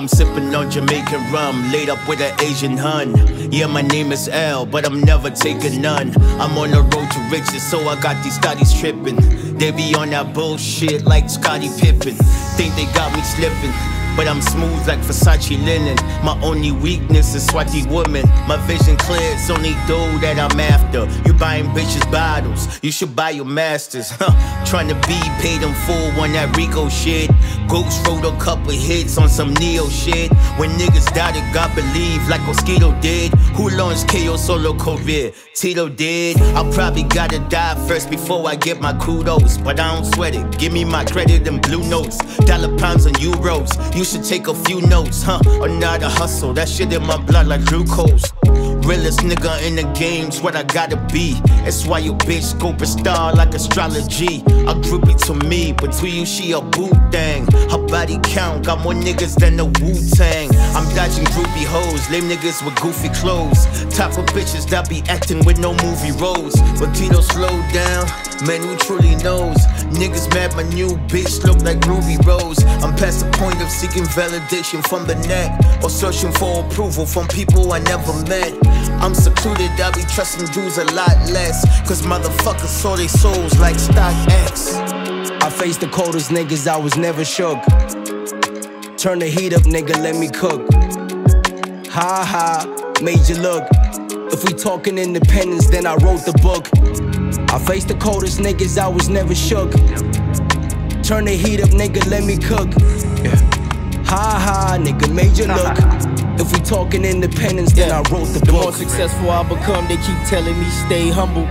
sipping on Jamaican rum, laid up with an Asian hun. Yeah, my name is L, but I'm never taking none. I'm on the road to riches, so I got these studies tripping. They be on that bullshit like Scottie Pippen. Think they got me slipping, but I'm smooth like Versace linen. My only weakness is swati women. My vision clear, it's only dough that I'm after. You buying bitches bottles, you should buy your masters. Trying to be paid in full on that Rico shit. Ghost wrote a couple hits on some Neo shit. When niggas doubted God believe like Mosquito did. Who launched KO solo career? Tito did. I probably gotta die first before I get my kudos, but I don't sweat it. Give me my credit in blue notes, dollar pounds and euros. You should take a few notes, or not a hustle. That shit in my blood like glucose. Realest nigga in the game's what I gotta be. That's why your bitch scope a star like astrology. A groupie to me, but to you she a boo thing. Her body count got more niggas than the Wu-Tang. I'm dodging groupie hoes, lame niggas with goofy clothes. Type of bitches that be acting with no movie roles. But Tito slow down, man, who truly knows? Niggas mad my new bitch look like Ruby Rose. I'm past the point of seeking validation from the net, or searching for approval from people I never met. I'm secluded, I be trusting dudes a lot less, cause motherfuckers sold their souls like StockX. I faced the coldest niggas, I was never shook. Turn the heat up, nigga, let me cook. Ha ha, made you look. If we talking independence, then I wrote the book. I faced the coldest niggas, I was never shook. Turn the heat up, nigga, let me cook. Ha ha, nigga, made you look. If we talking independence, then I wrote the book. The more successful I become, they keep telling me stay humble.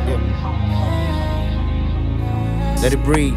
Let it breathe.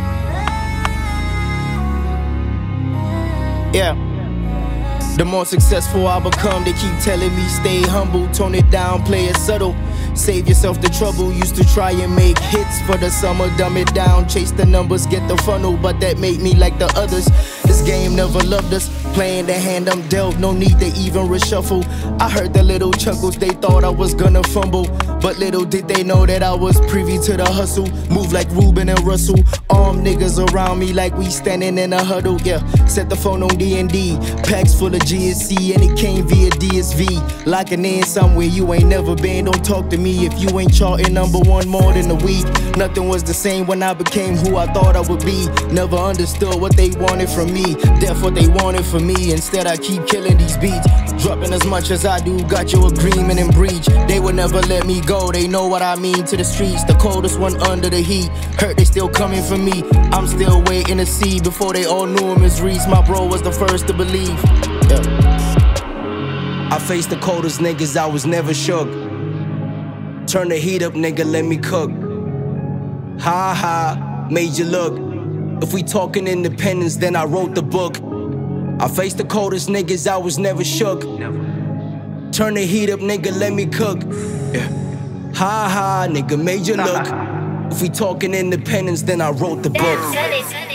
Yeah. The more successful I become, they keep telling me stay humble. Tone it down, play it subtle. Save yourself the trouble. Used to try and make hits for the summer, dumb it down. Chase the numbers, get the funnel, but that made me like the others. This game never loved us. Playing the hand I'm dealt, no need to even reshuffle. I heard the little chuckles, they thought I was gonna fumble. But little did they know that I was privy to the hustle. Move like Ruben and Russell. Armed niggas around me like we standing in a huddle. Yeah, set the phone on D&D. Packs full of GSC and it came via DSV. Locking in somewhere you ain't never been. Don't talk to me if you ain't charting #1 more than a week. Nothing was the same when I became who I thought I would be. Never understood what they wanted from me. That's what they wanted from me. Instead I keep killing these beats. Dropping as much as I do, got your agreement in breach. They would never let me go, they know what I mean to the streets. The coldest one under the heat. Hurt they still coming for me. I'm still waiting to see. Before they all knew him as Reese, my bro was the first to believe. Yeah. I faced the coldest niggas, I was never shook. Turn the heat up, nigga, let me cook. Ha ha, made you look. If we talking independence, then I wrote the book. I faced the coldest niggas, I was never shook. Turn the heat up, nigga, let me cook. Ha ha, nigga, made you look. If we talking independence, then I wrote the book.